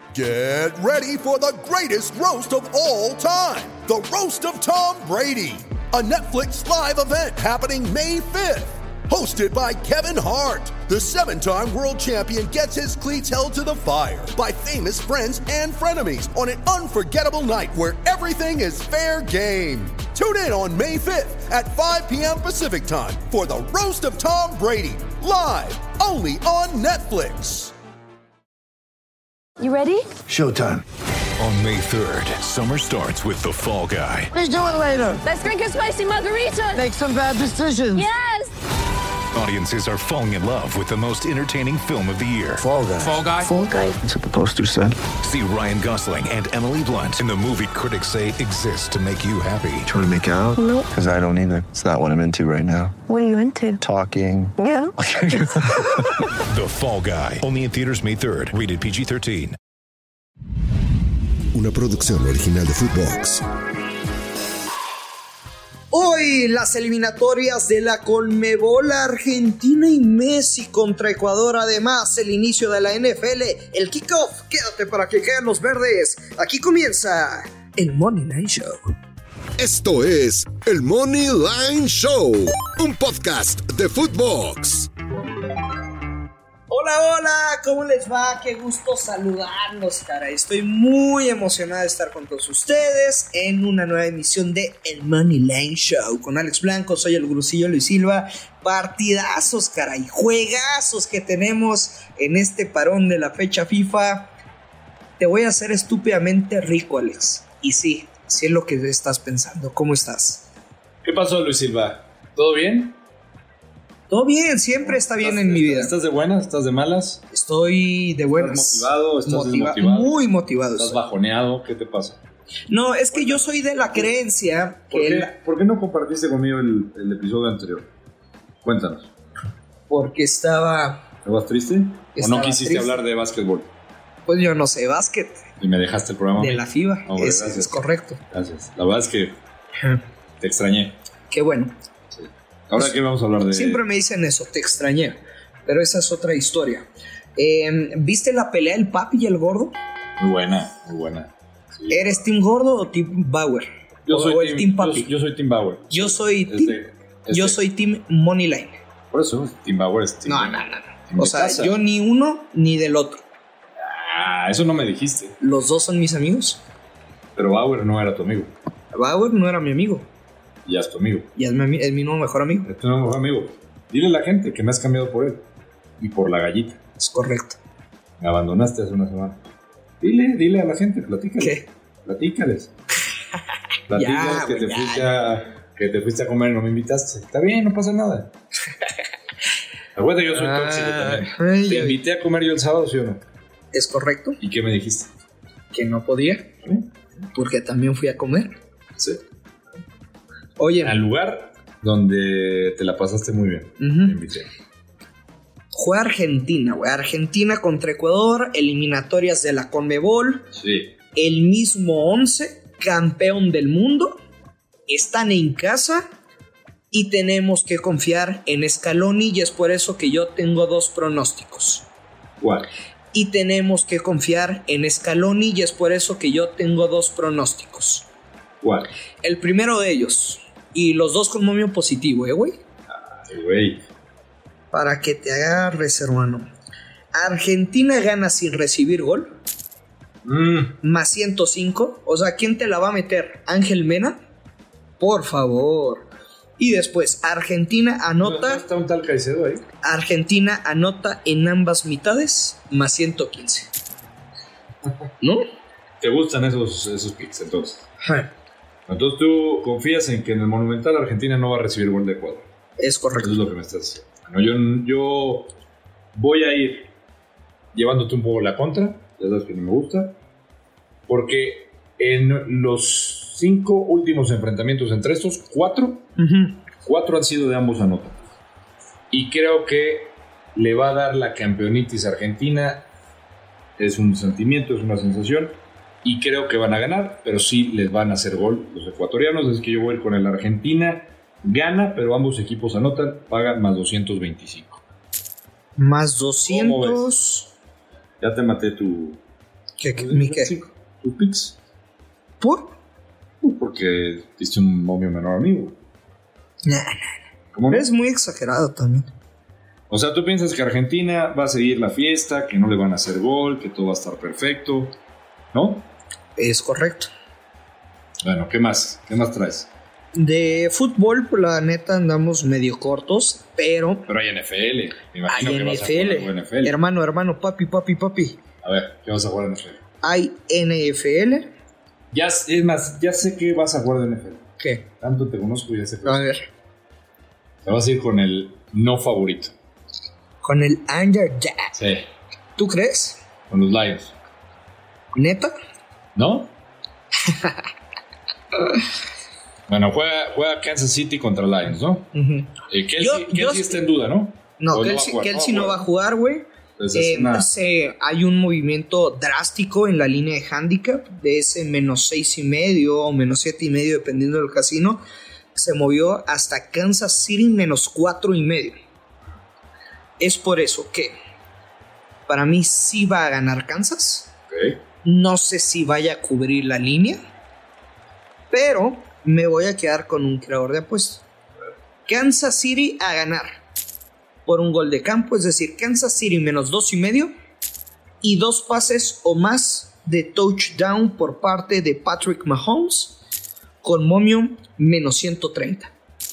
Get ready for the greatest roast of all time, the Roast of Tom Brady, a Netflix live event happening May 5th. Hosted by Kevin Hart, the 7-time world champion gets his cleats held to the fire by famous friends and frenemies on an unforgettable night where everything is fair game. Tune in on May 5th at 5 p.m. Pacific time for the Roast of Tom Brady, live only on Netflix. You ready? Showtime. On May 3rd, summer starts with The Fall Guy. Let's do it later. Let's drink a spicy margarita. Make some bad decisions. Yes! Audiences are falling in love with the most entertaining film of the year. Fall Guy. Fall Guy? Fall Guy. That's what the poster said. See Ryan Gosling and Emily Blunt in the movie critics say exists to make you happy. Trying to make it out? Nope. Because I don't either. It's not what I'm into right now. What are you into? Talking. Yeah. The Fall Guy. Only in theaters May 3rd. Rated PG-13. Una producción original de Footbox. Hoy las eliminatorias de la Conmebol, Argentina y Messi contra Ecuador. Además, el inicio de la NFL, el kickoff. Quédate para que caigan los verdes. Aquí comienza el Money Line Show. Esto es el Money Line Show, un podcast de Footbox. Hola, hola, ¿cómo les va? Qué gusto saludarlos, caray. Estoy muy emocionado de estar con todos ustedes en una nueva emisión de El Money Line Show. Con Alex Blanco, soy el Gurusillo Luis Silva. Partidazos, caray, juegazos que tenemos en este parón de la fecha FIFA. Te voy a hacer estúpidamente rico, Alex. Y sí es lo que estás pensando. ¿Cómo estás? ¿Qué pasó, Luis Silva? ¿Todo bien? Todo bien, siempre está bien en mi vida. ¿Estás de buenas? ¿Estás de malas? Estoy de buenas. ¿Estás motivado? ¿Estás desmotivado? Muy motivado. ¿Estás bajoneado? ¿Qué te pasa? No, es que yo soy de la creencia que... ¿Por qué no compartiste conmigo el episodio anterior? Cuéntanos. Porque estaba... ¿Estabas triste? ¿O no quisiste triste. Hablar de básquetbol? Pues yo no sé, básquet. ¿Y me dejaste el programa? De la FIBA, No, es correcto. Gracias. La verdad es que te extrañé. Qué bueno. Sí. ¿Ahora qué vamos a hablar de...? Siempre me dicen eso, te extrañé. Pero esa es otra historia. ¿Viste la pelea del Papi y el Gordo? Muy buena, muy buena. Sí. ¿Eres Team Gordo o Team Bauer? Yo soy el Team Papi. Yo soy Team Bauer. Yo soy Team Moneyline. Por eso, Team Bauer es Team... No. O sea, yo ni uno ni del otro. Ah, eso no me dijiste. Los dos son mis amigos. Pero Bauer no era tu amigo. Bauer no era mi amigo. Ya es tu amigo. Y es mi nuevo mejor amigo. Es tu nuevo mejor amigo. Dile a la gente que me has cambiado por él. Y por la gallita. Es correcto. Me abandonaste hace una semana. Dile a la gente, platícales. ¿Qué? Platícales ya, que te fuiste a comer y no me invitaste. Está bien, no pasa nada. Acuérdate, yo soy tóxico también. Te invité a comer yo el sábado, ¿sí o no? Es correcto. ¿Y qué me dijiste? Que no podía. Porque también fui a comer. Sí. Oye. Al lugar donde te la pasaste muy bien. Te invité. Juega Argentina, güey. Argentina contra Ecuador, eliminatorias de la Conmebol. Sí. El mismo 11, campeón del mundo. Están en casa y tenemos que confiar en Scaloni y es por eso que yo tengo dos pronósticos. ¿Cuál? Y tenemos que confiar en Scaloni y es por eso que yo tengo dos pronósticos. ¿Cuál? El primero de ellos, y los dos con momio positivo, güey. Ay, güey. Para que te agarres, hermano. Argentina gana sin recibir gol. Más 105. O sea, ¿quién te la va a meter? ¿Ángel Mena? Por favor. Y después, Argentina anota... ¿No está un tal Caicedo ahí? Argentina anota en ambas mitades, más 115. ¿No? ¿Te gustan esos picks, entonces? Entonces tú confías en que en el Monumental Argentina no va a recibir gol de Ecuador. Es correcto. Eso es lo que me estás diciendo. Bueno, yo voy a ir llevándote un poco la contra, ya sabes que no me gusta, porque en los 5 últimos enfrentamientos entre estos, 4 han sido de ambos anotan. Y creo que le va a dar la campeonitis a Argentina. Es un sentimiento, es una sensación, y creo que van a ganar, pero sí les van a hacer gol los ecuatorianos. Es que yo voy a ir con el Argentina. Gana, pero ambos equipos anotan, pagan más 225. Más 200. Ya te maté tu ¿Qué? ¿Tus picks? ¿Por? Porque diste un momio menor a mí, güey. Nah. ¿Cómo no? Es muy exagerado también. O sea, tú piensas que Argentina va a seguir la fiesta, que no le van a hacer gol, que todo va a estar perfecto, ¿no? Es correcto. Bueno, ¿qué más? ¿Qué más traes? De fútbol, pues la neta andamos medio cortos, pero Pero hay NFL. Me imagino hay que vas a jugar algo NFL. NFL. Hermano, papi. A ver, ¿qué vas a jugar en NFL? Hay NFL. Es más, ya sé que vas a jugar de NFL. ¿Qué? Tanto te conozco y ya sé que A ver. te vas a ir con el no favorito. Con el underdog. Sí, ¿Tú crees? con los Lions. ¿Neta? ¿No? Bueno, juega Kansas City contra Lions, ¿no? Uh-huh. Kelsey está en duda, ¿no? No, ¿O Kelsey no va a jugar, güey. Entonces, Hay un movimiento drástico en la línea de handicap de ese menos 6.5 o menos 7.5 dependiendo del casino. Se movió hasta Kansas City menos 4.5. Es por eso que para mí sí va a ganar Kansas. Ok. No sé si vaya a cubrir la línea, pero me voy a quedar con un creador de apuestas. Kansas City a ganar por un gol de campo, es decir, Kansas City menos 2.5 y 2 pases o más de touchdown por parte de Patrick Mahomes con momio menos 130.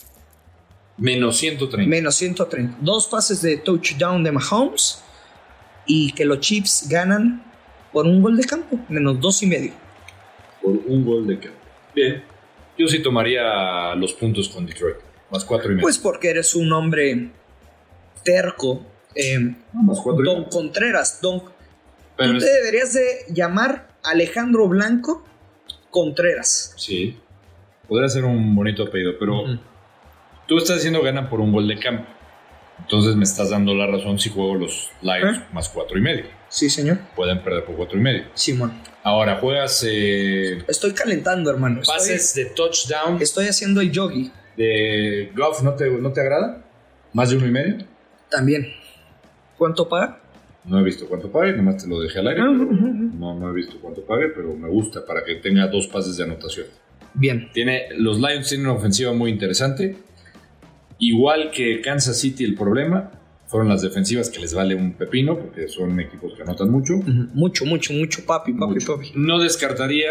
Menos 130. Menos 130. 2 pases de touchdown de Mahomes y que los Chiefs ganan por un gol de campo, menos 2.5. Por un gol de campo. Bien. Yo sí tomaría los puntos con Detroit. Más 4.5. Pues porque eres un hombre terco. Más 4.5. Don Contreras. Pero Tú te deberías de llamar Alejandro Blanco Contreras. Sí. Podría ser un bonito apellido, pero tú estás diciendo ganan por un gol de campo. Entonces me estás dando la razón si juego los Lions más 4.5. Sí, señor. Pueden perder por 4.5. Simón. Ahora juegas Estoy calentando, hermano. pases de touchdown Estoy haciendo el yogi. de Goff. ¿No te agrada? ¿Más de 1.5? También. ¿Cuánto paga? No he visto cuánto pague, nomás te lo dejé al aire. No he visto cuánto pague, pero me gusta para que tenga 2 pases de anotación. Bien. Los Lions tienen una ofensiva muy interesante. Igual que Kansas City, el problema fueron las defensivas, que les vale un pepino porque son equipos que anotan mucho. Mucho, papi. No descartaría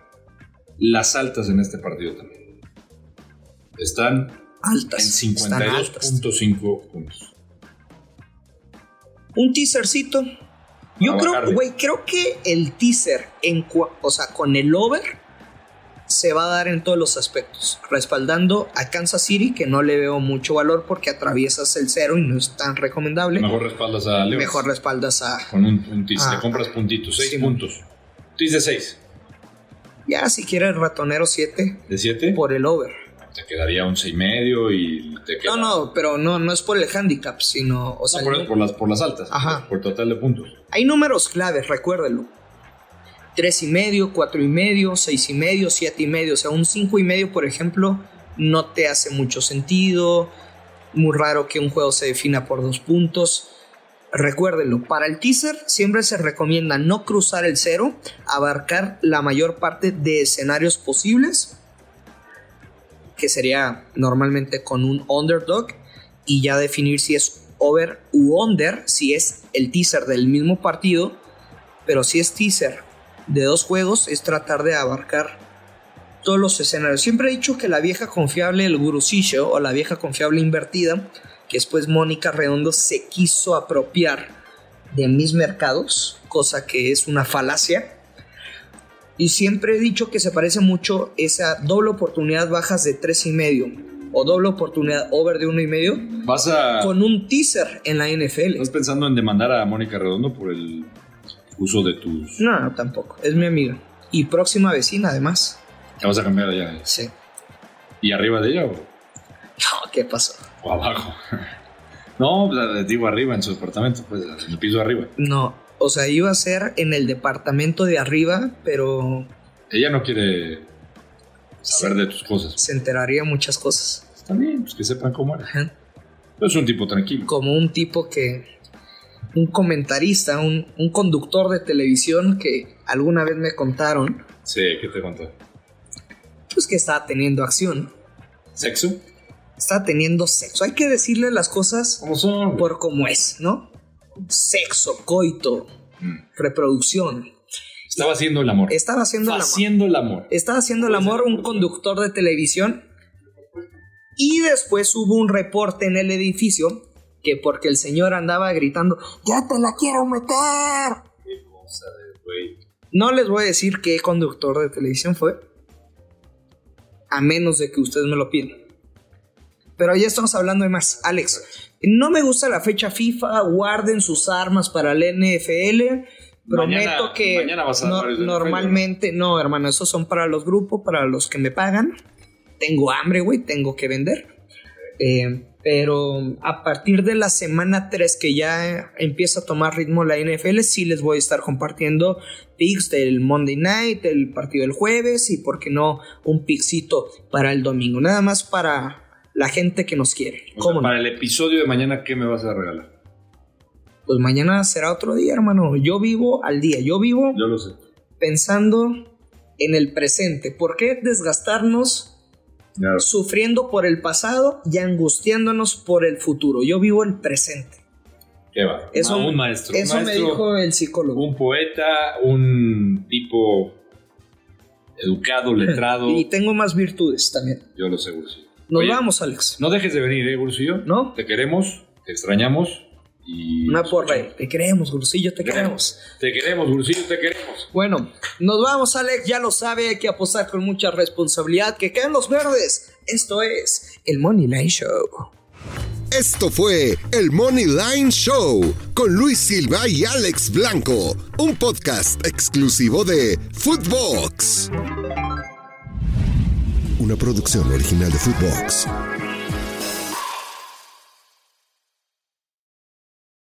las altas en este partido también. Están Altas. en 52.5 puntos. Un teasercito. Yo creo que el teaser, con el over, se va a dar en todos los aspectos. Respaldando a Kansas City, que no le veo mucho valor porque atraviesas el 0 y no es tan recomendable. Mejor respaldas a León. Mejor respaldas a... Con un teaser, le compras puntitos, 6 puntos. Teaser de 6. Ya, si quieres ratonero 7. ¿De 7? Por el over. Te quedaría 11.5 y te queda... No, pero no es por el handicap, sino... O sea, por las altas. Ajá. Por total de puntos. Hay números claves, recuérdenlo. 3.5, 4.5, 6.5, 7.5. O sea, un 5.5, por ejemplo, no te hace mucho sentido. Muy raro que un juego se defina por 2 puntos. Recuérdenlo, para el teaser siempre se recomienda no cruzar el 0, abarcar la mayor parte de escenarios posibles, que sería normalmente con un underdog, y ya definir si es over u under, si es el teaser del mismo partido. Pero si es teaser de 2 juegos, es tratar de abarcar todos los escenarios. Siempre he dicho que la vieja confiable, el gurusillo, o la vieja confiable invertida, que después Mónica Redondo se quiso apropiar de mis mercados, cosa que es una falacia. Y siempre he dicho que se parece mucho esa doble oportunidad bajas de 3.5 o doble oportunidad over de 1.5 con un teaser en la NFL. ¿Estás pensando en demandar a Mónica Redondo por el uso de tus...? No, tampoco. Es mi amiga. Y próxima vecina, además. ¿Te vas a cambiar allá? Sí. ¿Y arriba de ella o...? No, ¿qué pasó? O abajo. No, digo arriba, en su departamento, pues, en el piso de arriba. No, o sea, iba a ser en el departamento de arriba, pero... Ella no quiere saber de tus cosas. Se enteraría de muchas cosas. Está bien, pues que sepan cómo era. Ajá. Pero es un tipo tranquilo. Como un tipo que un comentarista, un conductor de televisión que alguna vez me contaron. Sí, ¿qué te contó? Pues que estaba teniendo acción. ¿Sexo? Estaba teniendo sexo. Hay que decirle las cosas ¿Cómo son? por como es, ¿no? Sexo, coito, reproducción. Estaba haciendo el amor. Estaba haciendo el amor. Estaba haciendo el amor un conductor de televisión. Y después hubo un reporte en el edificio que porque el señor andaba gritando, ¡ya te la quiero meter! Qué cosa de güey. No les voy a decir qué conductor de televisión fue, a menos de que ustedes me lo pidan. Pero ya estamos hablando de más. Alex, no me gusta la fecha FIFA, guarden sus armas para el NFL. Prometo que mañana vas a dar normalmente, no, hermano, esos son para los grupos, para los que me pagan. Tengo hambre, güey, tengo que vender. Pero a partir de la semana 3 que ya empieza a tomar ritmo la NFL, sí les voy a estar compartiendo picks del Monday Night, el partido del jueves y, por qué no, un pickcito para el domingo. Nada más para la gente que nos quiere. ¿Cómo? Para el episodio de mañana, ¿qué me vas a regalar? Pues mañana será otro día, hermano. Yo vivo al día. Yo lo sé. Pensando en el presente. ¿Por qué desgastarnos sufriendo por el pasado y angustiándonos por el futuro? Yo vivo el presente. ¿Qué va? Eso, un maestro. Eso me dijo el psicólogo. Un poeta, un tipo educado, letrado. Y tengo más virtudes también. Yo lo sé, Gursillo. Nos vamos, Alex. No dejes de venir, Gursillo. ¿No? Te queremos, te extrañamos. Y una porra. Te queremos, Gursillo, te queremos. Te queremos, Gursillo, te queremos. Bueno, nos vamos, Alex. Ya lo sabe, hay que apostar con mucha responsabilidad. Que queden los verdes. Esto es el Money Line Show. Esto fue el Money Line Show con Luis Silva y Alex Blanco, un podcast exclusivo de Footbox. Una producción original de Footbox.